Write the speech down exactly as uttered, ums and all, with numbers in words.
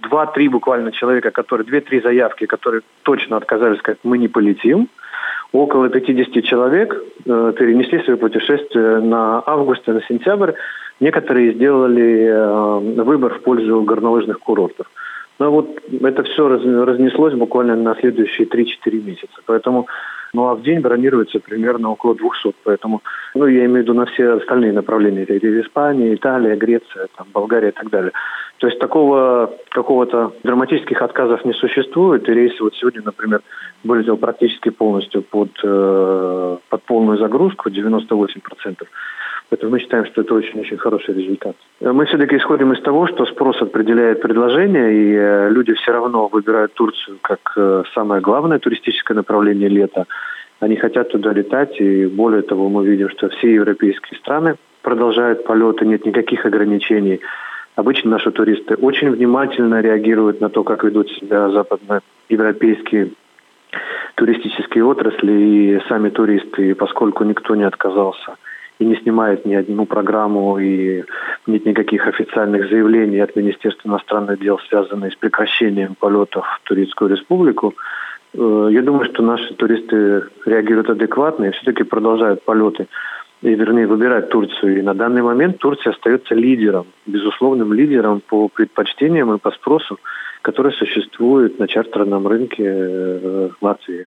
два-три буквально человека, которые, две-три заявки, которые точно отказались, сказать, мы не полетим. Около пятьдесят человек э, перенесли свои путешествия на август и на сентябрь. Некоторые сделали э, выбор в пользу горнолыжных курортов. Но вот это все раз, разнеслось буквально на следующие три-четыре месяца. Поэтому, ну а в день бронируется примерно около двухсот. Поэтому, ну я имею в виду на все остальные направления. Это Испания, Италия, Греция, там, Болгария и так далее. То есть такого какого-то драматических отказов не существует. И рейсы вот сегодня, например, были практически полностью под, э, под полную загрузку, девяносто восемь процентов. Поэтому мы считаем, что это очень-очень хороший результат. Мы все-таки исходим из того, что спрос определяет предложение, и э, люди все равно выбирают Турцию как э, самое главное туристическое направление лета. Они хотят туда летать, и более того, мы видим, что все европейские страны продолжают полеты, нет никаких ограничений. Обычно наши туристы очень внимательно реагируют на то, как ведут себя западноевропейские туристические отрасли и сами туристы, поскольку никто не отказался и не снимает ни одну программу, и нет никаких официальных заявлений от Министерства иностранных дел, связанных с прекращением полетов в Турецкую республику. Я думаю, что наши туристы реагируют адекватно и все-таки продолжают полеты, и, вернее, выбирать Турцию. И на данный момент Турция остается лидером, безусловным лидером по предпочтениям и по спросу, который существует на чартерном рынке в Латвии.